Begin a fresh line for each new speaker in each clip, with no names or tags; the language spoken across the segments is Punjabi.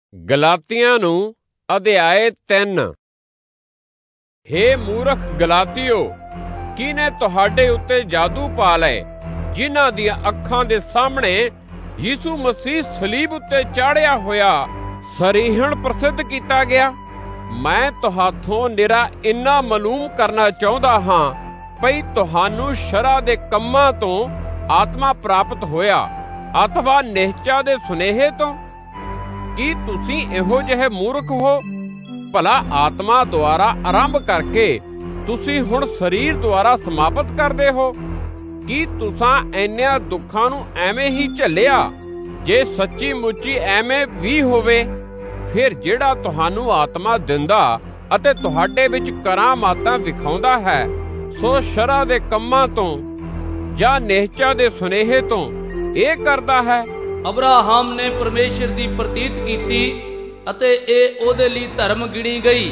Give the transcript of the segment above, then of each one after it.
ਗਲਾਤੀਆਂ ਨੂੰ ਅਧਿਆਇ 3। ਹੇ ਮੂਰਖ ਗਲਾਤੀਓ, ਕਿਹਨੇ ਤੁਹਾਡੇ ਉੱਤੇ ਜਾਦੂ ਪਾ ਲਏ, ਜਿਨ੍ਹਾਂ ਦੀਆਂ ਅੱਖਾਂ ਦੇ ਸਾਹਮਣੇ ਯਿਸੂ ਮਸੀਹ ਸਲੀਬ ਉੱਤੇ ਚਾੜਿਆ ਹੋਇਆ ਸਰੀਹਣ ਪ੍ਰਸਿੱਧ ਕੀਤਾ ਗਿਆ। ਮੈਂ ਤੁਹਾਥੋਂ ਨਿਰਾ ਇੰਨਾ ਮਾਲੂਮ ਕਰਨਾ ਚਾਹੁੰਦਾ ਹਾਂ ਭਈ ਤੁਹਾਨੂੰ ਸ਼ਰ੍ਹਾ ਦੇ ਕੰਮਾਂ ਤੋਂ ਆਤਮਾ ਪ੍ਰਾਪਤ ਹੋਇਆ ਅਥਵਾ ਨਿਹਚਾ ਦੇ ਸੁਨੇਹੇ ਤੋਂ? ਕੀ ਤੁਸੀਂ ਇਹੋ ਜਿਹੇ ਮੂਰਖ ਹੋ? ਭਲਾ ਆਤਮਾ ਦੁਆਰਾ ਆਰੰਭ ਕਰਕੇ ਤੁਸੀਂ ਹੁਣ ਸਰੀਰ ਦੁਆਰਾ ਸਮਾਪਤ ਕਰਦੇ ਹੋ? ਕੀ ਤੁਸਾਂ ਇੰਨਿਆਂ ਦੁੱਖਾਂ ਨੂੰ ਐਵੇਂ ਹੀ ਝੱਲਿਆ? ਜੇ ਸੱਚੀ ਮੁੱਚੀ ਐਵੇਂ ਵੀ ਹੋਵੇ, ਫਿਰ ਜਿਹੜਾ ਤੁਹਾਨੂੰ ਆਤਮਾ ਦਿੰਦਾ ਅਤੇ ਤੁਹਾਡੇ ਵਿੱਚ ਕਰਾਮਾਤਾਂ ਵਿਖਾਉਂਦਾ ਹੈ, ਸੋ ਸ਼ਰ੍ਹਾ ਦੇ ਕੰਮਾਂ ਤੋਂ ਜਾਂ ਨਿਹਚਾ ਦੇ ਸੁਨੇਹੇ ਤੋਂ ਇਹ ਕਰਦਾ ਹੈ।
ਅਬਰਾਹਮ ਨੇ ਪਰਮੇਸ਼ਰ ਦੀ ਪ੍ਰਤੀਤ ਕੀਤੀ ਅਤੇ ਇਹ ਉਹਦੇ ਲਈ ਧਰਮ ਗਿਣੀ ਗਈ।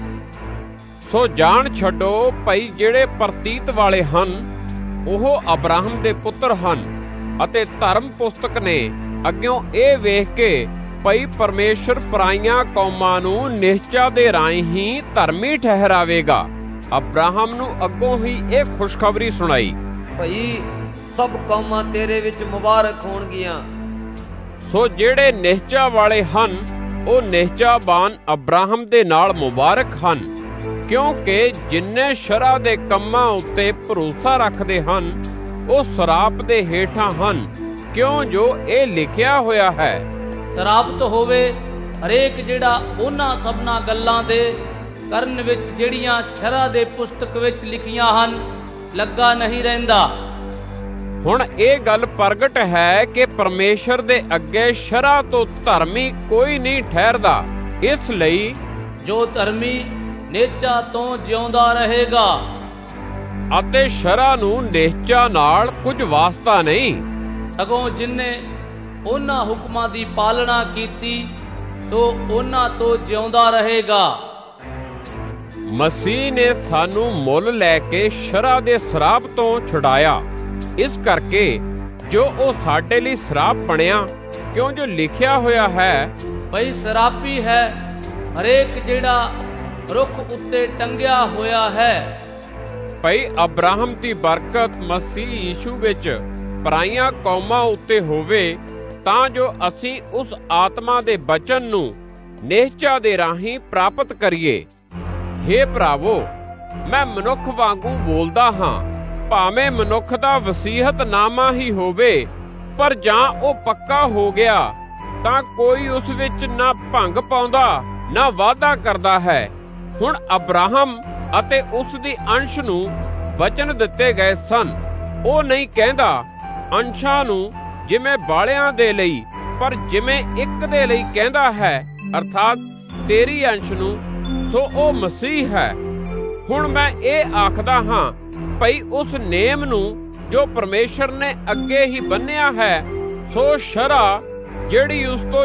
ਸੋ ਜਾਣ ਛੱਡੋ ਭਈ ਜਿਹੜੇ ਪ੍ਰਤੀਤ ਵਾਲੇ ਹਨ ਉਹ ਅਬਰਾਹਮ ਦੇ ਪੁੱਤਰ ਹਨ, ਅਤੇ ਧਰਮ ਪੁਸਤਕ ਨੇ ਅੱਗਿਓਂ ਇਹ ਵੇਖ ਕੇ ਭਈ ਪਰਮੇਸ਼ਰ ਪਰਾਈਆਂ ਕੌਮਾਂ ਨੂੰ ਨਿਹਚਾ ਦੇ ਰਾਹੀਂ ਹੀ ਧਰਮੀ ਠਹਿਰਾਵੇਗਾ, ਅਬਰਾਹਮ ਨੂੰ ਅੱਗੋਂ ਹੀ ਇਹ ਖੁਸ਼ਖਬਰੀ ਸੁਣਾਈ
ਭਈ ਸਭ ਕੌਮਾਂ ਤੇਰੇ ਵਿੱਚ ਮੁਬਾਰਕ ਹੋਣਗੀਆਂ।
ਸੋ ਜਿਹੜੇ ਨਿਹਚਾ ਵਾਲੇ ਹਨ ਉਹ ਨਿਹਚਾਬਾਨ ਅਬਰਾਹਮ ਦੇ ਨਾਲ ਮੁਬਾਰਕ ਹਨ, ਕਿਉਂਕਿ ਜਿੰਨੇ ਸ਼ਰ੍ਹਾ ਦੇ ਕੰਮਾਂ ਉੱਤੇ ਭਰੋਸਾ ਰੱਖਦੇ ਹਨ ਉਹ ਸਰਾਪ ਦੇ ਹੇਠਾਂ ਹਨ, ਕਿਉਂ ਜੋ ਇਹ ਲਿਖਿਆ ਹੋਇਆ ਹੈ,
ਸਰਾਪਤ ਹੋਵੇ ਹਰੇਕ ਜਿਹੜਾ ਉਹਨਾਂ ਸਭਨਾਂ ਗੱਲਾਂ ਦੇ ਕਰਨ ਵਿੱਚ ਜਿਹੜੀਆਂ ਸ਼ਰ੍ਹਾ ਦੇ ਪੁਸਤਕ ਵਿੱਚ ਲਿਖੀਆਂ ਹਨ ਲੱਗਾ ਨਹੀਂ ਰਹਿੰਦਾ।
ਹੁਣ ਇਹ ਗੱਲ ਪ੍ਰਗਟ ਹੈ ਕਿ ਪਰਮੇਸ਼ਰ ਦੇ ਅੱਗੇ ਸ਼ਰ੍ਹਾ ਤੋਂ ਧਰਮੀ ਕੋਈ ਨਹੀਂ ਠਹਿਰਦਾ, ਇਸ ਲਈ
ਜੋ ਧਰਮੀ ਨਿਹਚਾ ਤੋਂ ਜਿਉਂਦਾ ਰਹੇਗਾ।
ਅਤੇ ਸ਼ਰ੍ਹਾ ਨੂੰ ਨਿਹਚਾ ਨਾਲ ਕੁਝ ਵਾਸਤਾ ਨਹੀਂ,
ਸਗੋਂ ਜਿਨਨੇ ਉਹਨਾਂ ਹੁਕਮਾਂ ਦੀ ਪਾਲਣਾ ਕੀਤੀ ਤੋ ਉਹਨਾਂ ਤੋਂ ਜਿਉਂਦਾ ਰਹੇਗਾ।
ਮਸੀਹ ਨੇ ਸਾਨੂੰ ਮੁੱਲ ਲੈ ਕੇ ਸ਼ਰ੍ਹਾ ਦੇ ਸਰਾਪ ਤੋਂ ਛੁਡਾਇਆ, ਇਸ ਕਰਕੇ ਜੋ ਉਹ ਸਾਡੇ ਲਈ ਸਰਾਪ ਬਣਿਆ, ਕਿਉਂ ਜੋ ਲਿਖਿਆ ਹੋਇਆ ਹੈ,
ਭਈ ਸਰਾਪੀ ਹੈ ਹਰੇਕ ਜਿਹੜਾ ਰੁੱਖ ਉੱਤੇ ਟੰਗਿਆ ਹੋਇਆ ਹੈ।
ਭਈ ਅਬਰਾਹਮ ਦੀ ਬਰਕਤ ਮਸੀਹ ਯੀਸ਼ੂ ਵਿੱਚ ਪਰਾਈਆਂ ਕੌਮਾਂ ਉੱਤੇ ਹੋਵੇ, ਤਾਂ ਜੋ ਅਸੀਂ ਉਸ ਆਤਮਾ ਦੇ ਬਚਨ ਨੂੰ ਨਿਹਚਾ ਦੇ ਰਾਹੀਂ ਪ੍ਰਾਪਤ ਕਰੀਏ। ਹੇ ਭਰਾਵੋ, ਮੈਂ ਮਨੁੱਖ ਵਾਂਗੂ ਬੋਲਦਾ ਹਾਂ, ਭਾਵੇਂ ਮਨੁੱਖ ਦਾ ਵਸੀਹਤਨਾਮਾ ਹੀ ਹੋਵੇ, ਪਰ ਜਾਂ ਉਹ ਪੱਕਾ ਹੋ ਗਿਆ ਤਾਂ ਕੋਈ ਉਸ ਵਿੱਚ ਨਾ ਭੰਗ ਪਾਉਂਦਾ ਨਾ ਵਾਅਦਾ ਕਰਦਾ ਹੈ। ਹੁਣ ਅਬਰਾਹਮ ਅਤੇ ਉਸ ਦੀ ਅੰਸ਼ ਨੂੰ ਵਚਨ ਦਿੱਤੇ ਗਏ ਸਨ। ਉਹ ਨਹੀਂ ਕਹਿੰਦਾ ਅੰਸ਼ਾਂ ਨੂੰ ਜਿਵੇਂ ਬਾਲਿਆਂ ਦੇ ਲਈ, ਪਰ ਜਿਵੇਂ ਇੱਕ ਦੇ ਲਈ ਕਹਿੰਦਾ ਹੈ, ਅਰਥਾਤ ਤੇਰੀ ਅੰਸ਼ ਨੂੰ, ਸੋ ਉਹ ਮਸੀਹ ਹੈ। ਹੁਣ ਮੈਂ ਇਹ ਆਖਦਾ ਹਾਂ ਭਈ ਉਸ ਨੇਮ ਨੂੰ ਜੋ ਪਰਮੇਸ਼ਰ ਨੇ ਅੱਗੇ ਹੀ ਬੰਨਿਆ ਹੈ, ਸੋ ਸ਼ਰ੍ਹਾ ਜਿਹੜੀ ਉਸ ਤੋਂ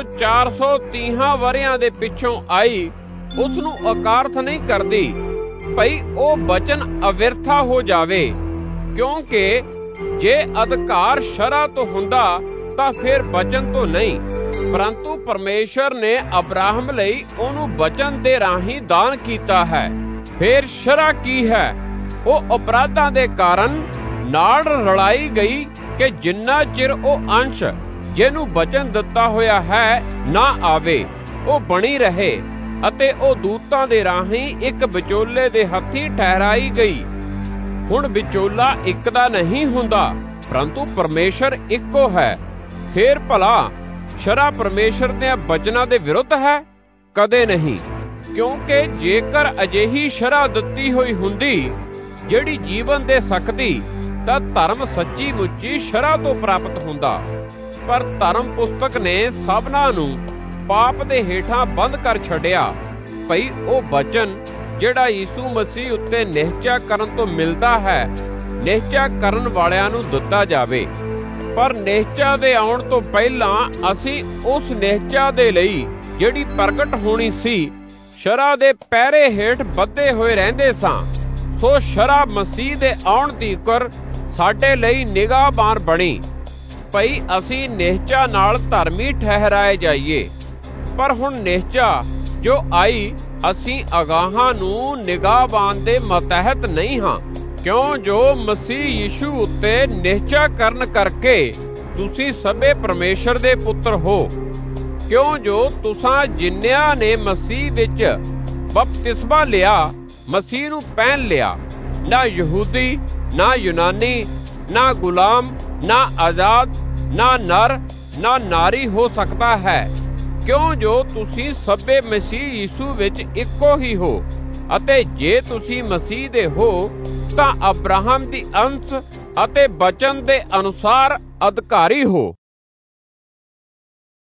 430 ਵਰ੍ਹਿਆਂ ਦੇ ਪਿੱਛੋਂ ਆਈ, ਉਸ ਨੂੰ ਅਕਾਰਥ ਨਹੀਂ ਕਰਦੀ ਭਈ ਉਹ ਬਚਨ ਅਵਿਰਥਾ ਹੋ ਜਾਵੇ। ਕਿਉਂਕਿ ਜੇ ਅਧਿਕਾਰ ਸ਼ਰ੍ਹਾ ਤੋਂ ਹੁੰਦਾ ਤਾਂ ਫਿਰ ਬਚਨ ਤੋਂ ਨਹੀਂ, ਪਰੰਤੂ ਪਰਮੇਸ਼ਰ ਨੇ ਅਬਰਾਹਮ ਲਈ ਉਹਨੂੰ ਬਚਨ ਦੇ ਰਾਹੀਂ ਦਾਨ ਕੀਤਾ ਹੈ। ਫਿਰ ਸ਼ਰ੍ਹਾ ਕੀ ਹੈ? ਉਹ ਅਪਰਾਧਾਂ ਦੇ ਕਾਰਨ ਨਾਲ ਰਲਾਈ ਗਈ ਕਿ ਜਿੰਨਾ ਚਿਰ ਉਹ ਅੰਸ਼ ਜਿਹਨੂੰ ਬਚਨ ਦਿੱਤਾ ਹੋਇਆ ਹੈ ਨਾ ਆਵੇ, ਉਹ ਬਣੀ ਰਹੇ, ਅਤੇ ਉਹ ਦੂਤਾਂ ਦੇ ਰਾਹੀਂ ਇੱਕ ਵਿਚੋਲੇ ਦੇ ਹੱਥੀਂ ਠਹਿਰਾਈ ਗਈ। ਹੁਣ ਵਿਚੋਲਾ ਇੱਕ ਦਾ ਨਹੀਂ ਹੁੰਦਾ, ਪਰੰਤੂ ਪਰਮੇਸ਼ਰ ਇੱਕੋ ਹੈ। ਫੇਰ ਭਲਾ ਸ਼ਰ੍ਹਾ ਪਰਮੇਸ਼ਰ ਦੇ ਬਚਨਾਂ ਦੇ ਵਿਰੁੱਧ ਹੈ? ਕਦੇ ਨਹੀਂ, ਕਿਉਂਕਿ ਜੇਕਰ ਅਜਿਹੀ ਸ਼ਰ੍ਹਾ ਦਿੱਤੀ ਹੋਈ ਹੁੰਦੀ ਜਿਹੜੀ ਜੀਵਨ ਦੇ ਸਕਦੀ, ਤਾਂ ਧਰਮ ਸੱਚੀ ਮੁੱਚੀ ਸ਼ਰ੍ਹਾ ਤੋਂ ਪ੍ਰਾਪਤ ਹੁੰਦਾ। ਪਰ ਧਰਮ ਪੁਸਤਕ ਨੇ ਸਭਨਾਂ ਨੂੰ ਪਾਪ ਦੇ ਹੇਠਾਂ ਬੰਦ ਕਰ ਛੱਡਿਆ ਭਈ ਉਹ ਬਚਨ ਜਿਹੜਾ ਯਿਸੂ ਮਸੀਹ ਉੱਤੇ ਨਿਹਚਾ ਕਰਨ ਤੋਂ ਮਿਲਦਾ ਹੈ, ਨਿਹਚਾ ਕਰਨ ਵਾਲਿਆਂ ਨੂੰ ਦਿੱਤਾ ਜਾਵੇ। ਪਰ ਨਿਹਚਾ ਦੇ ਆਉਣ ਤੋਂ ਪਹਿਲਾਂ ਅਸੀਂ ਉਸ ਨਿਹਚਾ ਦੇ ਲਈ ਜਿਹੜੀ ਪ੍ਰਗਟ ਹੋਣੀ ਸੀ, ਸ਼ਰ੍ਹਾ ਦੇ ਪਹਿਰੇ ਹੇਠ ਬੱਧੇ ਹੋਏ ਰਹਿੰਦੇ ਸਾਂ। ਸੋ ਸ਼ਰ੍ਹਾ ਮਸੀਹ ਦੇ ਆਉਣ ਤੀਕਰ ਸਾਡੇ ਲਈ ਨਿਗਾਹਬਾਨ ਬਣੀ ਭਈ ਅਸੀਂ ਨਿਹਚਾ ਨਾਲ ਧਰਮੀ ਠਹਿਰਾਏ ਜਾਈਏ। ਪਰ ਹੁਣ ਨਿਹਚਾ ਜੋ ਆਈ, ਅਸੀਂ ਅਗਾਹਾਂ ਨੂੰ ਨਿਗਾਹਬਾਨ ਦੇ ਮਤਹਿਤ ਨਹੀਂ ਹਾਂ, ਕਿਉਂ ਜੋ ਮਸੀਹ ਯੀਸ਼ੂ ਉੱਤੇ ਨਿਹਚਾ ਕਰਨ ਕਰਕੇ ਤੁਸੀਂ ਸਭੇ ਪਰਮੇਸ਼ਰ ਦੇ ਪੁੱਤਰ ਹੋ। ਕਿਉਂ ਜੋ ਤੁਸਾਂ ਜਿੰਨਿਆਂ ਨੇ ਮਸੀਹ ਵਿੱਚ ਬਪਤਿਸਮਾ ਲਿਆ, ਮਸੀਹ ਨੂੰ ਪਹਿਨ ਲਿਆ। ਨਾ ਯਹੂਦੀ, ਨਾ ਯੂਨਾਨੀ, ਨਾ ਗੁਲਾਮ, ਨਾ ਆਜ਼ਾਦ, ਨਾ ਨਰ, ਨਾ ਨਾਰੀ ਹੋ ਸਕਦਾ ਹੈ, ਕਿਉਂ ਜੋ ਤੁਸੀਂ ਸਭੇ ਮਸੀਹ ਯੀਸ਼ੂ ਵਿੱਚ ਇੱਕੋ ਹੀ ਹੋ। ਅਤੇ ਜੇ ਤੁਸੀਂ ਮਸੀਹ ਦੇ ਹੋ ਤਾਂ ਅਬਰਾਹਮ ਦੀ ਅੰਸ਼ ਅਤੇ ਬਚਨ ਦੇ ਅਨੁਸਾਰ ਅਧਿਕਾਰੀ ਹੋ।